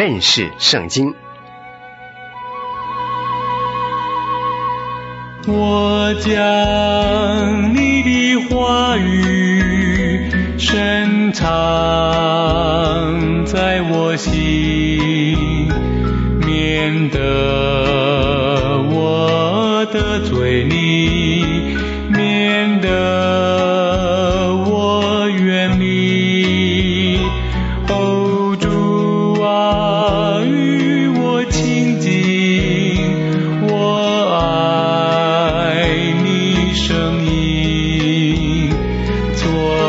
认识圣经。 我将你的话语深藏在我心，免得我得罪你，免得我远离。哦，主啊，与我亲近，我爱你声音，做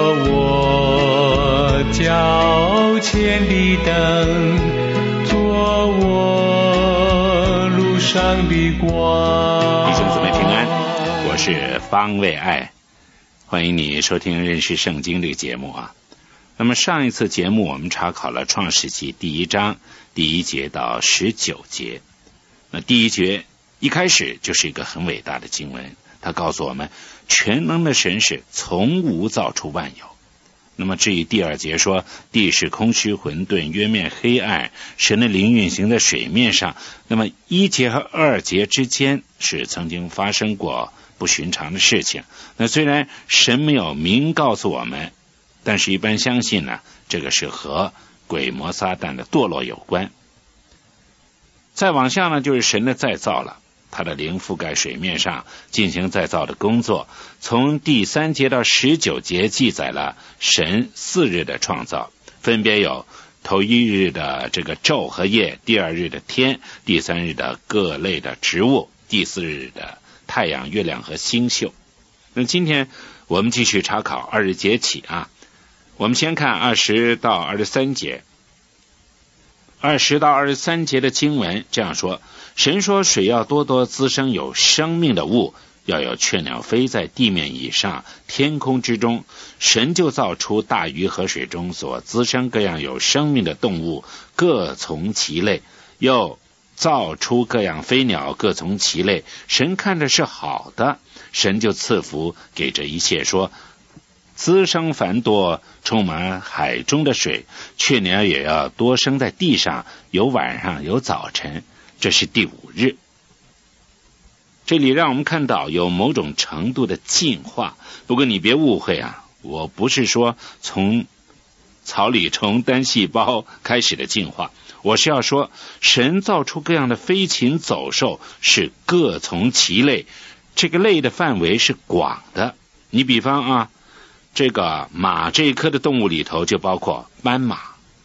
我脚前的灯，做我路上的光。 弟兄姊妹平安，我是方卫爱，欢迎你收听认识圣经这个节目啊。那么上一次节目我们查考了创世纪第1章第1节到19节。那第1节一开始就是一个很伟大的经文，它告诉我们全能的神是从无造出万有。那么至于第2节说地是空虚混沌，渊面黑暗，神的灵运行在水面上，那么1节和2节之间是曾经发生过不寻常的事情。那虽然神没有明告诉我们，但是一般相信呢，这个是和鬼魔撒旦的堕落有关。再往下呢，就是神的再造了，他的灵覆盖水面上进行再造的工作。从第3节到19节记载了神4日的创造，分别有头1日的这个昼和夜，第2日的天，第3日的各类的植物，第4日的太阳、月亮和星宿。那今天我们继续查考20节起啊，我们先看20到23节。20到23节的经文这样说：神说，水要多多滋生有生命的物，要有雀鸟飞在地面以上，天空之中。神就造出大鱼和水中所滋生各样有生命的动物，各从其类，又造出各样飞鸟，各从其类。神看着是好的，神就赐福给这一切，说滋生繁多，充满海中的水，雀鸟也要多生在地上，有晚上有早晨。这是第5日。这里让我们看到有某种程度的进化，不过你别误会啊，我不是说从草里从单细胞开始的进化，我是要说神造出各样的飞禽走兽是各从其类，这个类的范围是广的。你比方啊，这个马这一科的动物里头就包括斑马，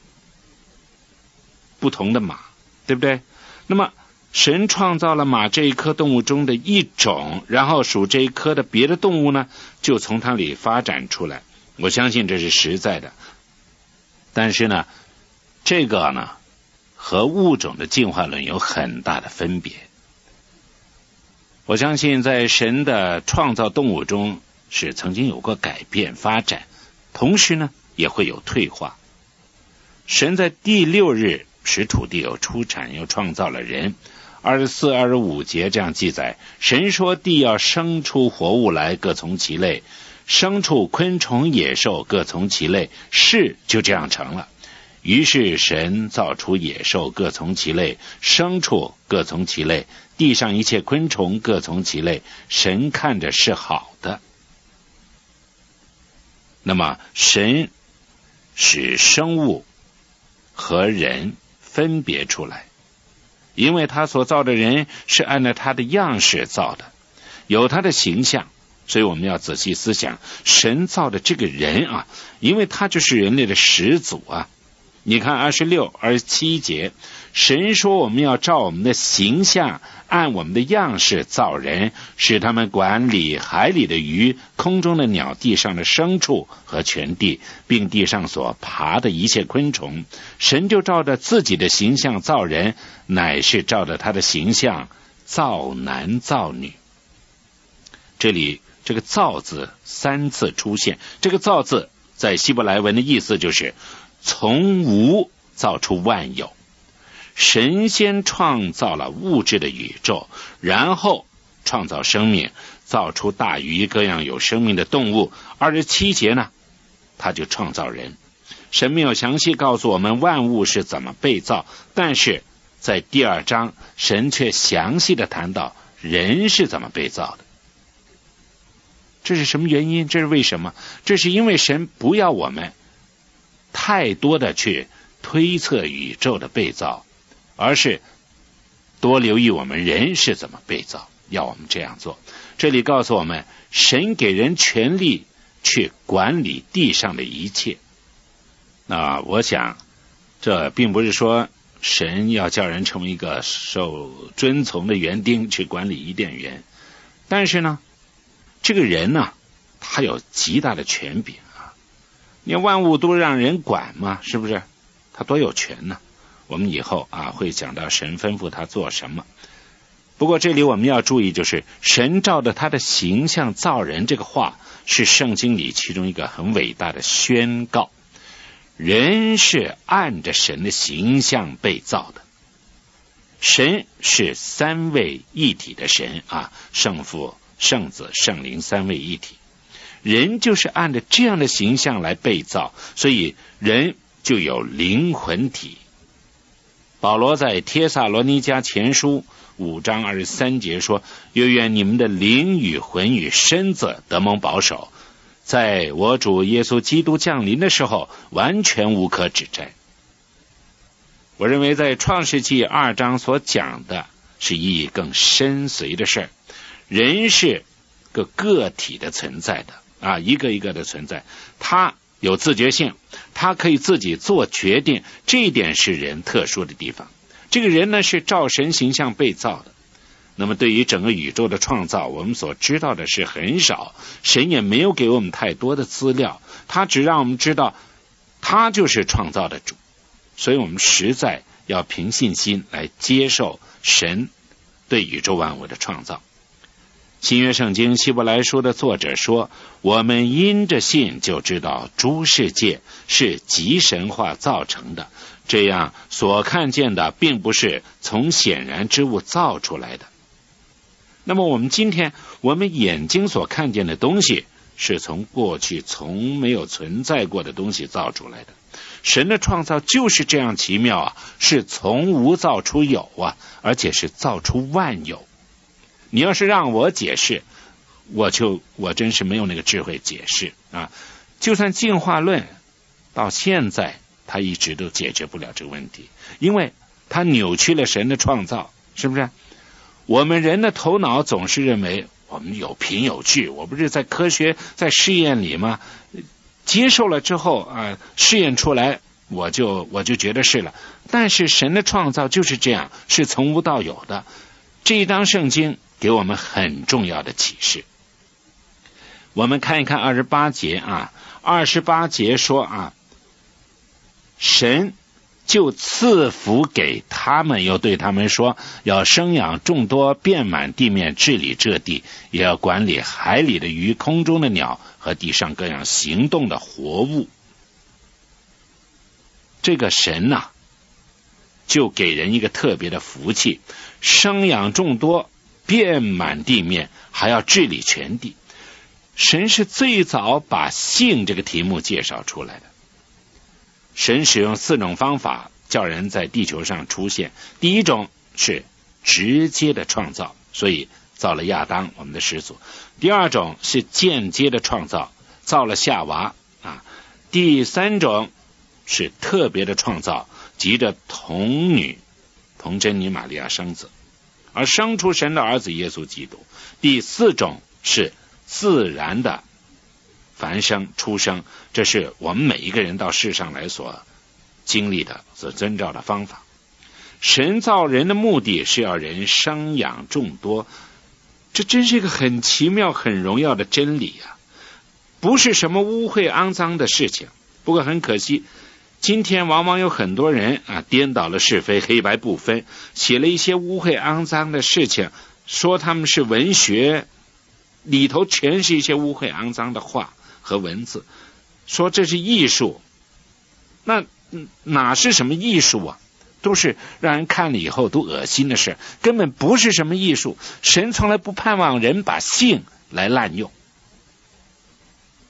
不同的马，对不对？那么神创造了马这一科动物中的一种，然后属这一科的别的动物呢，就从它里发展出来。我相信这是实在的，但是呢，这个呢和物种的进化论有很大的分别。我相信在神的创造动物中是曾经有过改变发展，同时呢也会有退化。神在第6日使土地有出产，又创造了人。24、25节这样记载，神说地要生出活物来，各从其类，牲畜、昆虫、野兽各从其类，事就这样成了。于是神造出野兽各从其类，牲畜各从其类，地上一切昆虫各从其类，神看着是好的。那么神使生物和人分别出来，因为他所造的人是按照他的样式造的，有他的形象，所以我们要仔细思想神造的这个人啊，因为他就是人类的始祖啊。你看26、27节，神说我们要照我们的形象，按我们的样式造人，使他们管理海里的鱼，空中的鸟，地上的牲畜和全地，并地上所爬的一切昆虫。神就照着自己的形象造人，乃是照着他的形象造男造女。这里这个造字3次出现，这个造字在希伯来文的意思就是从无造出万有。神先创造了物质的宇宙，然后创造生命，造出大鱼各样有生命的动物。27节呢，他就创造人。 神没有详细告诉我们万物是怎么被造，但是在第2章，神却详细的谈到人是怎么被造的。这是什么原因？这是为什么？这是因为神不要我们太多的去推测宇宙的被造，而是多留意我们人是怎么被造，要我们这样做。这里告诉我们，神给人权力去管理地上的一切。那我想这并不是说神要叫人成为一个受遵从的园丁去管理伊甸园，但是呢，这个人呢，他有极大的权柄啊！你万物都让人管嘛，是不是？他多有权呢？我们以后会讲到神吩咐他做什么。不过这里我们要注意，就是神照着他的形象造人这个话，是圣经里其中一个很伟大的宣告。人是按着神的形象被造的。神是3位一体的神啊，圣父、圣子、圣灵3位一体。人就是按照这样的形象来被造，所以人就有灵魂体。保罗在帖撒罗尼迦前书5章23节说，又愿你们的灵与魂与身子得蒙保守，在我主耶稣基督降临的时候完全无可指摘。我认为在创世纪2章所讲的是意义更深邃的事儿。人是个体的存在的一个一个的存在，他有自觉性，他可以自己做决定，这一点是人特殊的地方。这个人呢，是照神形象被造的。那么对于整个宇宙的创造，我们所知道的是很少，神也没有给我们太多的资料，他只让我们知道他就是创造的主。所以我们实在要凭信心来接受神对宇宙万物的创造。新约圣经希伯来书的作者说，我们因着信就知道诸世界是藉神话造成的，这样所看见的并不是从显然之物造出来的。那么我们今天我们眼睛所看见的东西，是从过去从没有存在过的东西造出来的。神的创造就是这样奇妙是从无造出有而且是造出万有。你要是让我解释，我真是没有那个智慧解释就算进化论到现在，他一直都解决不了这个问题，因为他扭曲了神的创造，是不是？我们人的头脑总是认为我们有凭有据，我不是在科学在试验里吗？接受了之后试验出来我就觉得是了。但是神的创造就是这样，是从无到有的。这一章圣经给我们很重要的启示。我们看一看28节28节说神就赐福给他们，又对他们说，要生养众多，遍满地面，治理这地，也要管理海里的鱼，空中的鸟和地上各样行动的活物。这个神就给人一个特别的福气，生养众多，遍满地面，还要治理全地。神是最早把性这个题目介绍出来的。神使用4种方法叫人在地球上出现。第一种是直接的创造，所以造了亚当，我们的始祖。第二种是间接的创造，造了夏娃第三种是特别的创造，藉着童真女玛利亚生子，而生出神的儿子耶稣基督。第4种是自然的繁生出生，这是我们每一个人到世上来所经历的，所遵照的方法。神造人的目的是要人生养众多，这真是一个很奇妙很荣耀的真理不是什么污秽肮脏的事情。不过很可惜，今天往往有很多人颠倒了是非，黑白不分，写了一些污秽肮脏的事情，说他们是文学，里头全是一些污秽肮脏的话和文字，说这是艺术。那哪是什么艺术都是让人看了以后都恶心的事，根本不是什么艺术。神从来不盼望人把性来滥用，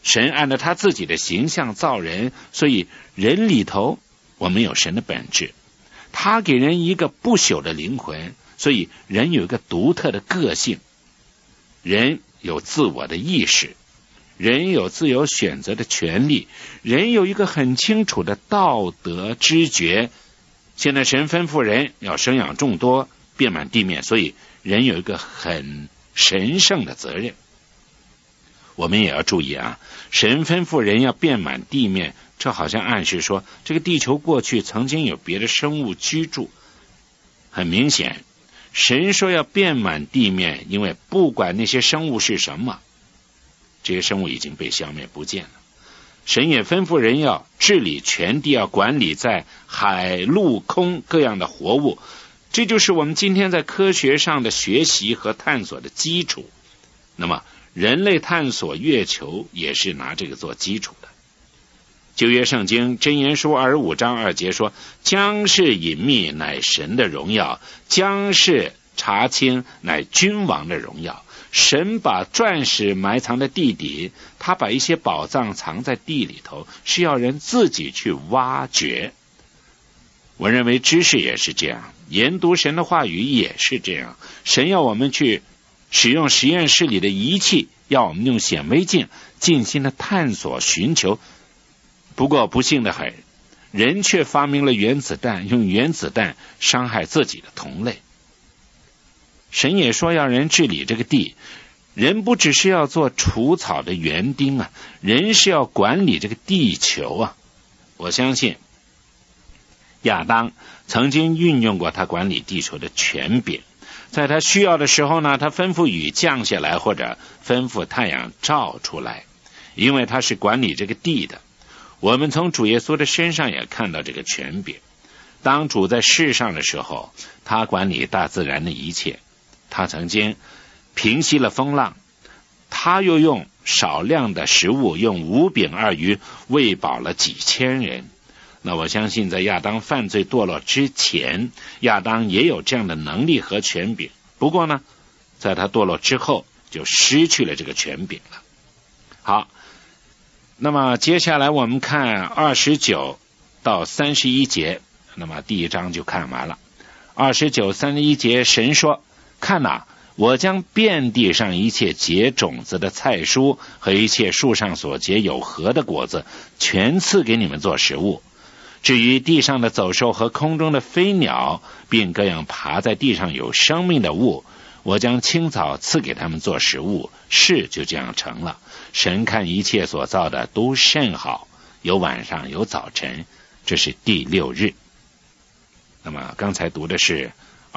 神按照他自己的形象造人，所以人里头我们有神的本质。他给人一个不朽的灵魂，所以人有一个独特的个性，人有自我的意识，人有自由选择的权利，人有一个很清楚的道德知觉。现在神吩咐人要生养众多，遍满地面，所以人有一个很神圣的责任。我们也要注意啊，神吩咐人要遍满地面，这好像暗示说这个地球过去曾经有别的生物居住。很明显，神说要遍满地面，因为不管那些生物是什么，这些生物已经被消灭不见了。神也吩咐人要治理全地，要管理在海陆空各样的活物。这就是我们今天在科学上的学习和探索的基础。那么人类探索月球也是拿这个做基础的。旧约圣经箴言书25章2节说，将是隐秘乃神的荣耀，将是查清乃君王的荣耀。神把钻石埋藏在地底，他把一些宝藏藏在地里头，是要人自己去挖掘。我认为知识也是这样，研读神的话语也是这样。神要我们去使用实验室里的仪器，要我们用显微镜尽心的探索寻求。不过不幸的很，人却发明了原子弹，用原子弹伤害自己的同类。神也说要人治理这个地，人不只是要做除草的园丁啊，人是要管理这个地球啊。我相信亚当曾经运用过他管理地球的权柄，在他需要的时候呢，他吩咐雨降下来，或者吩咐太阳照出来，因为他是管理这个地的。我们从主耶稣的身上也看到这个权柄。当主在世上的时候，他管理大自然的一切，他曾经平息了风浪，他又用少量的食物，用5饼2鱼喂饱了几千人。那我相信在亚当犯罪堕落之前，亚当也有这样的能力和权柄，不过呢，在他堕落之后就失去了这个权柄了。好，那么接下来我们看29到31节，那么第一章就看完了。29、31节，神说，看哪，我将遍地上一切结种子的菜蔬和一切树上所结有核的果子全赐给你们做食物。至于地上的走兽和空中的飞鸟，并各样爬在地上有生命的物，我将青草赐给他们做食物。事就这样成了。神看一切所造的都甚好，有晚上有早晨，这是第6日。那么刚才读的是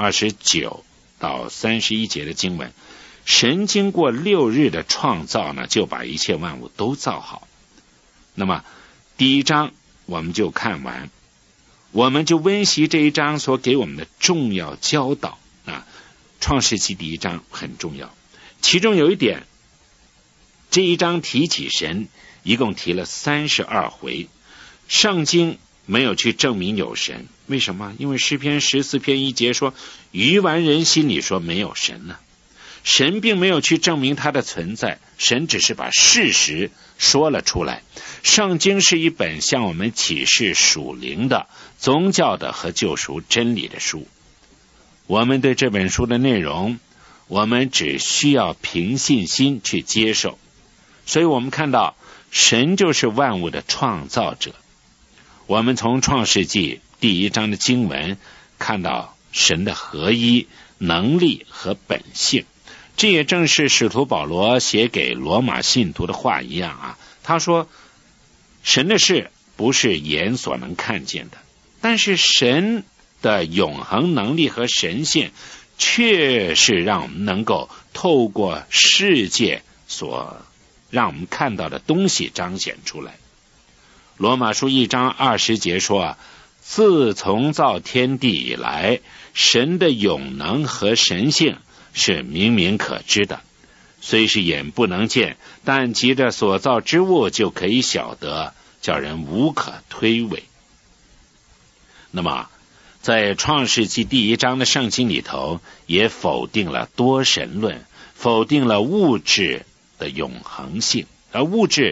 29到31节的经文。神经过6日的创造呢，就把一切万物都造好。那么第1章我们就看完，我们就温习这一章所给我们的重要教导啊。创世纪第1章很重要，其中有一点，这一章提起神一共提了32回。圣经没有去证明有神，为什么？因为诗篇14篇1节说，愚顽人心里说没有神呢。神并没有去证明他的存在，神只是把事实说了出来。圣经是一本向我们启示属灵的、宗教的和救赎真理的书。我们对这本书的内容，我们只需要凭信心去接受。所以我们看到神就是万物的创造者。我们从创世纪第1章的经文看到神的合一、能力和本性。这也正是使徒保罗写给罗马信徒的话一样啊。他说，神的事不是眼所能看见的，但是神的永恒能力和神性却是让我们能够透过世界所让我们看到的东西彰显出来。罗马书1章20节说，自从造天地以来，神的永能和神性是明明可知的，虽是眼不能见，但藉着所造之物就可以晓得，叫人无可推诿。那么在创世纪第1章的圣经里头，也否定了多神论，否定了物质的永恒性。而物质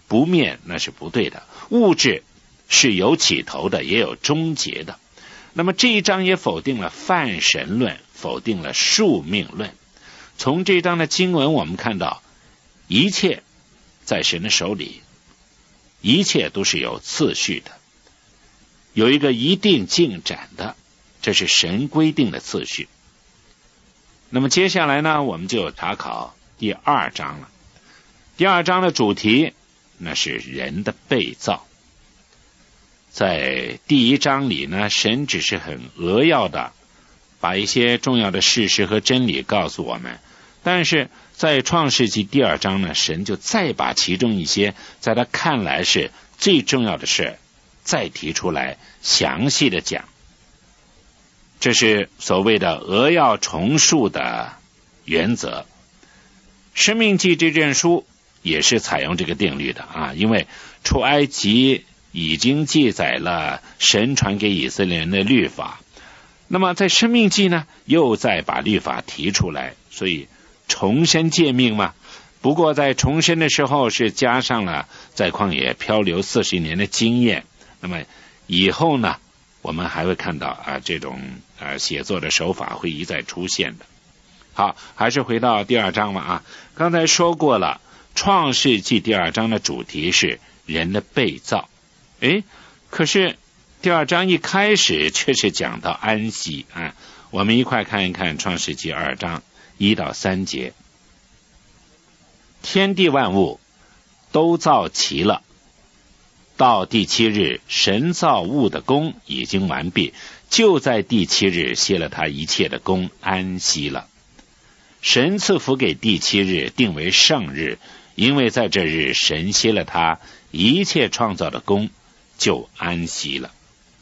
不灭那是不对的，物质是有起头的，也有终结的。那么这一章也否定了泛神论，否定了宿命论。从这一章的经文我们看到，一切在神的手里，一切都是有次序的，有一个一定进展的，这是神规定的次序。那么接下来呢，我们就查考第2章了。第2章的主题那是人的被造。在第1章里呢，神只是很扼要的把一些重要的事实和真理告诉我们，但是在创世纪第2章呢，神就再把其中一些在他看来是最重要的事再提出来，详细的讲。这是所谓的扼要重述的原则。申命记这卷书也是采用这个定律的啊，因为出埃及已经记载了神传给以色列人的律法，那么在申命记呢又再把律法提出来，所以重申诫命嘛。不过在重申的时候是加上了在旷野漂流40年的经验，那么以后呢我们还会看到这种写作的手法会一再出现的。好，还是回到第2章吧刚才说过了，创世纪第2章的主题是人的被造。可是第2章一开始却是讲到安息我们一块看一看创世纪2章1到3节。天地万物都造齐了，到第7日，神造物的工已经完毕，就在第7日歇了他一切的工，安息了。神赐福给第7日，定为圣日，因为在这日神歇了他一切创造的工，就安息了。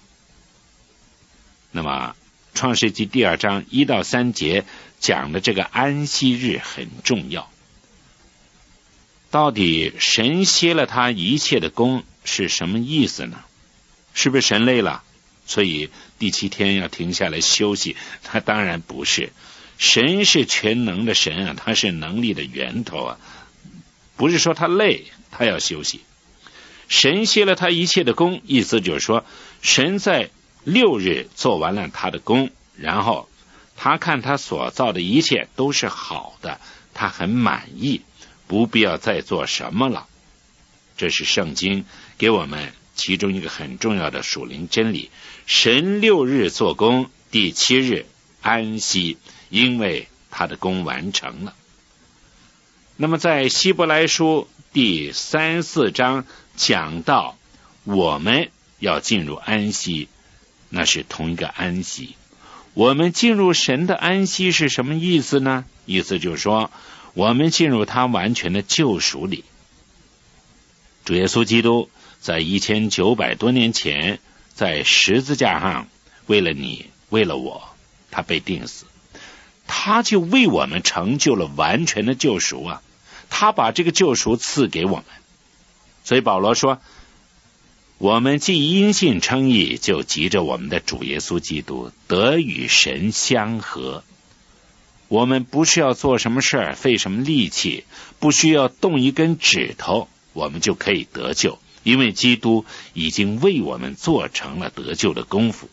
那么创世纪第2章1到3节讲的这个安息日很重要。到底神歇了他一切的工是什么意思呢？是不是神累了，所以第7天要停下来休息？他当然不是。神是全能的神他是能力的源头不是说他累他要休息。神歇了他一切的工，意思就是说神在6日做完了他的工，然后他看他所造的一切都是好的，他很满意，不必要再做什么了。这是圣经给我们其中一个很重要的属灵真理。神6日做工，第7日安息，因为他的工完成了。那么在希伯来书第3、4章讲到我们要进入安息，那是同一个安息。我们进入神的安息是什么意思呢？意思就是说我们进入他完全的救赎里。主耶稣基督在1900多年前在十字架上为了你为了我，他被钉死，他就为我们成就了完全的救赎他把这个救赎赐给我们。所以保罗说，我们既因信称义，就藉着我们的主耶稣基督得与神相合。我们不需要做什么事儿，费什么力气，不需要动一根指头，我们就可以得救，因为基督已经为我们做成了得救的功夫。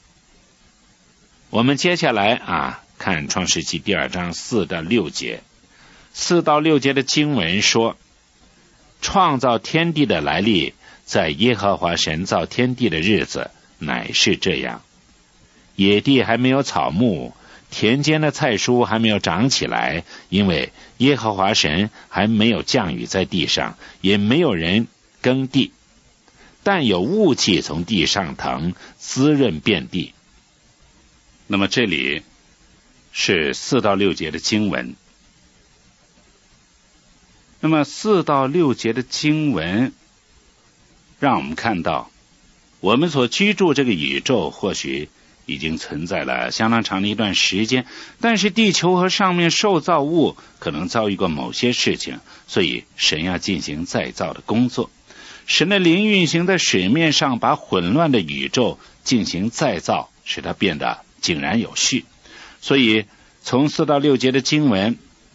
我们接下来看创世纪第2章4到6节。4到6节的经文说，创造天地的来历，在耶和华神造天地的日子乃是这样。野地还没有草木，田间的菜蔬还没有长起来，因为耶和华神还没有降雨在地上，也没有人耕地，但有雾气从地上腾，滋润遍地。那么这里是4到6节的经文。那么4到6节的经文让我们看到，我们所居住这个宇宙或许已经存在了相当长的一段时间，但是地球和上面受造物可能遭遇过某些事情，所以神要进行再造的工作。神的灵运行在水面上，把混乱的宇宙进行再造，使它变得井然有序。所以从4到6节的经文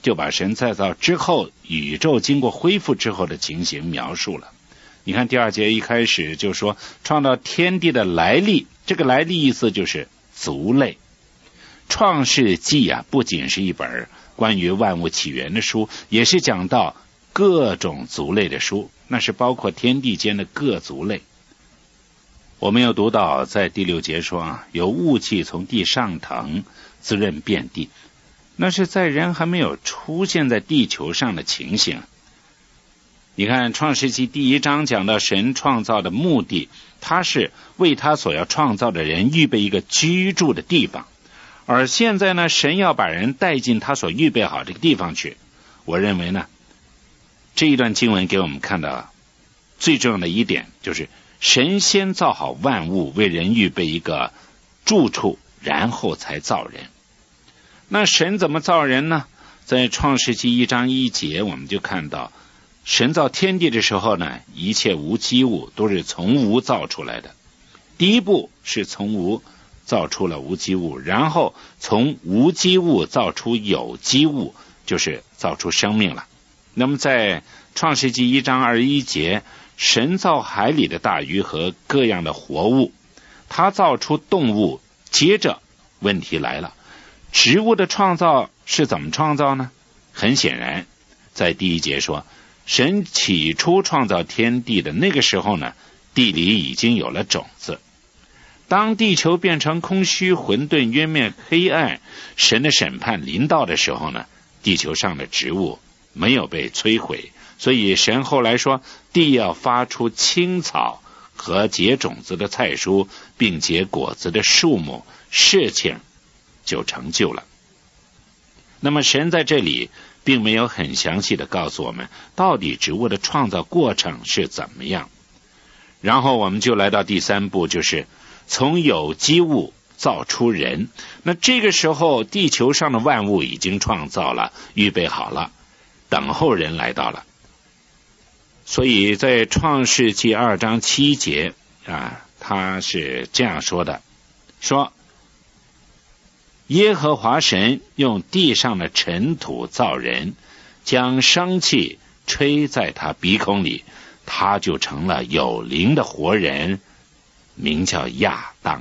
就把神再造之后宇宙经过恢复之后的情形描述了。你看第2节一开始就说创造天地的来历，这个来历意思就是族类。创世纪不仅是一本关于万物起源的书，也是讲到各种族类的书，那是包括天地间的各族类。我们又读到在第6节说有雾气从地上腾，滋润遍地，那是在人还没有出现在地球上的情形。你看创世纪第1章讲到神创造的目的，他是为他所要创造的人预备一个居住的地方，而现在呢，神要把人带进他所预备好这个地方去。我认为呢，这一段经文给我们看到最重要的一点，就是神先造好万物，为人预备一个住处，然后才造人。那神怎么造人呢？在创世纪1章1节我们就看到，神造天地的时候呢，一切无机物都是从无造出来的。第一步是从无造出了无机物，然后从无机物造出有机物，就是造出生命了。那么在创世纪1章21节，神造海里的大鱼和各样的活物，他造出动物。接着问题来了，植物的创造是怎么创造呢？很显然，在第1节说，神起初创造天地的那个时候呢，地里已经有了种子。当地球变成空虚、混沌、渊面、黑暗，神的审判临到的时候呢，地球上的植物没有被摧毁，所以神后来说，地要发出青草和结种子的菜蔬，并结果子的树木，事情就成就了。那么神在这里并没有很详细的告诉我们到底植物的创造过程是怎么样。然后我们就来到第3步，就是从有机物造出人。那这个时候地球上的万物已经创造了，预备好了，等候人来到了。所以在创世纪2章7节他是这样说的，说耶和华神用地上的尘土造人，将生气吹在他鼻孔里，他就成了有灵的活人，名叫亚当。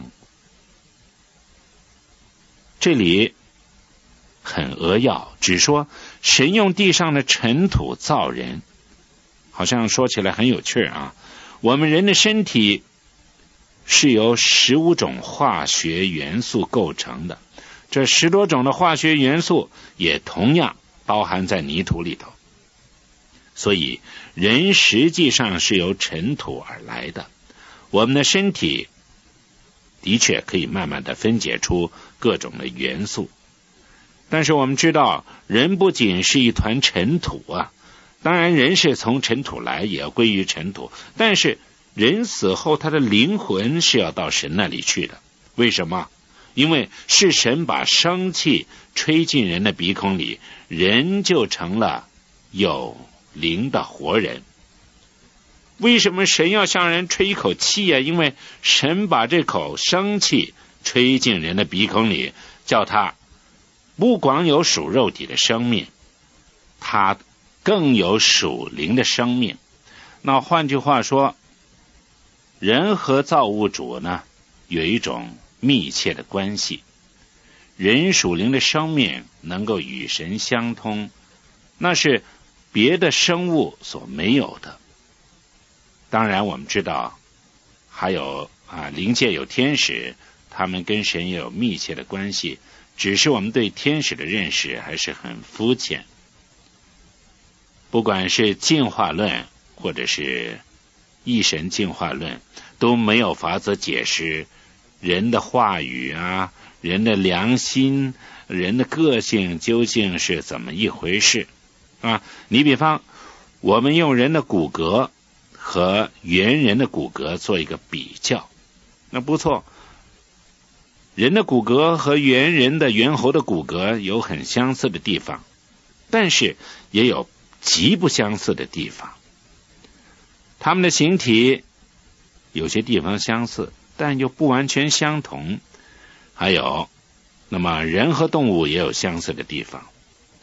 这里很扼要，只说神用地上的尘土造人，好像说起来很有趣我们人的身体是由15种化学元素构成的，这10多种的化学元素也同样包含在泥土里头，所以人实际上是由尘土而来的。我们的身体的确可以慢慢的分解出各种的元素，但是我们知道人不仅是一团尘土当然人是从尘土来，也要归于尘土，但是人死后他的灵魂是要到神那里去的。为什么？因为是神把生气吹进人的鼻孔里，人就成了有灵的活人。为什么神要向人吹一口气因为神把这口生气吹进人的鼻孔里，叫他不光有属肉体的生命，他更有属灵的生命。那换句话说，人和造物主呢有一种密切的关系，人属灵的生命能够与神相通，那是别的生物所没有的。当然我们知道还有灵界有天使，他们跟神也有密切的关系，只是我们对天使的认识还是很肤浅。不管是进化论或者是一神进化论，都没有法子解释人的话语人的良心、人的个性究竟是怎么一回事你比方我们用人的骨骼和猿人的骨骼做一个比较，那不错，人的骨骼和猿人的猿猴的骨骼有很相似的地方，但是也有极不相似的地方。他们的形体有些地方相似，但又不完全相同。还有那么人和动物也有相似的地方，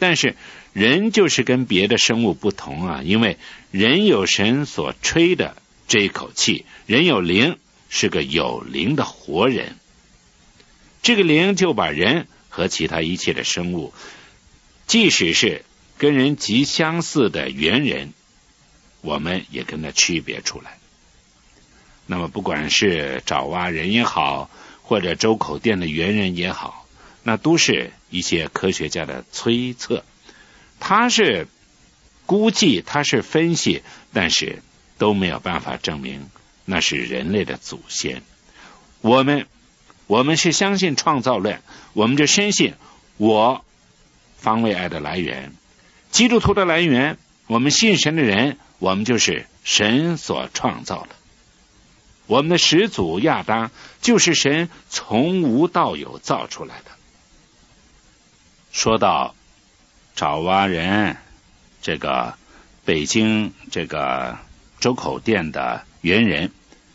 但是人就是跟别的生物不同啊，因为人有神所吹的这一口气，人有灵，是个有灵的活人。这个灵就把人和其他一切的生物，即使是跟人极相似的猿人，我们也跟它区别出来。那么不管是爪哇人也好，或者周口店的猿人也好，那都是一些科学家的推测，他是估计，他是分析，但是都没有办法证明那是人类的祖先。我们是相信创造论，我们就深信我方位爱的来源，基督徒的来源，我们信神的人，我们就是神所创造的。我们的始祖亚当就是神从无到有造出来的。说到爪哇人，这个北京这个周口店的猿人，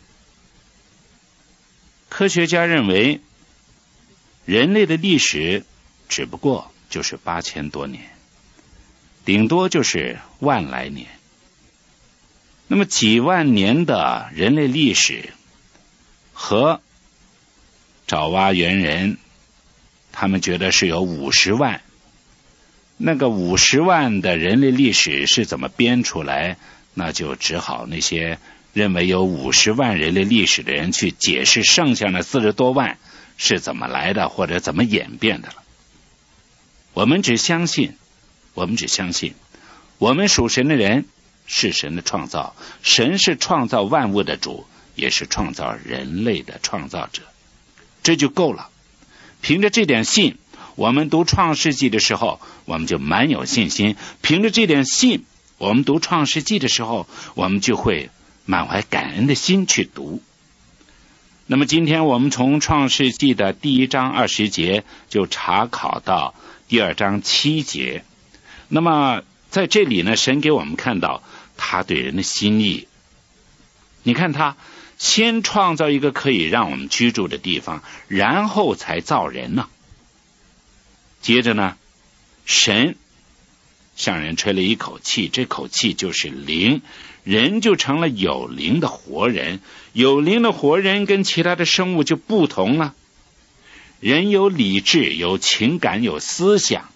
科学家认为人类的历史只不过就是8000多年，顶多就是万来年。那么几万年的人类历史和爪哇猿人，他们觉得是有50万，那个50万的人类历史是怎么编出来，那就只好那些认为有50万人类历史的人去解释剩下的40多万是怎么来的，或者怎么演变的了。我们只相信我们属神的人是神的创造，神是创造万物的主，也是创造人类的创造者，这就够了。凭着这点信，我们读创世纪的时候我们就蛮有信心，凭着这点信，我们读创世纪的时候我们就会满怀感恩的心去读。那么今天我们从创世纪的第1章20节就查考到第2章7节。那么在这里呢，神给我们看到他对人的心意。你看，他先创造一个可以让我们居住的地方，然后才造人呢。接着呢，神向人吹了一口气，这口气就是灵，人就成了有灵的活人。有灵的活人跟其他的生物就不同了。人有理智，有情感，有思想，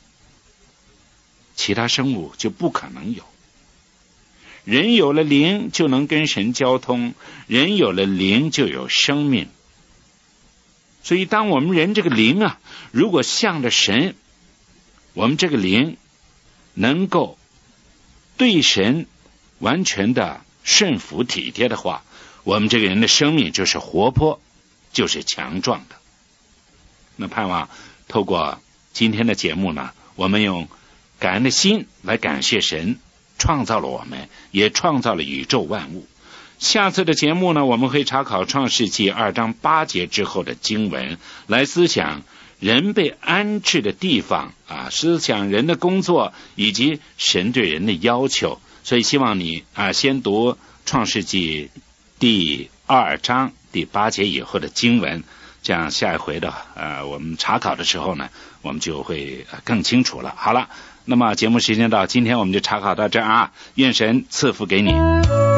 其他生物就不可能有。人有了灵就能跟神交通，人有了灵就有生命。所以当我们人这个灵啊，如果向着神，我们这个灵能够对神完全的顺服体贴的话，我们这个人的生命就是活泼，就是强壮的。那盼望透过今天的节目呢，我们用感恩的心来感谢神创造了我们，也创造了宇宙万物。下次的节目呢，我们会查考创世纪2章8节之后的经文，来思想人被安置的地方啊，思想人的工作以及神对人的要求。所以希望你先读创世纪第2章第8节以后的经文，这样下一回的我们查考的时候呢，我们就会更清楚了。好了，那么节目时间到，今天我们就查考到这儿啊，愿神赐福给你。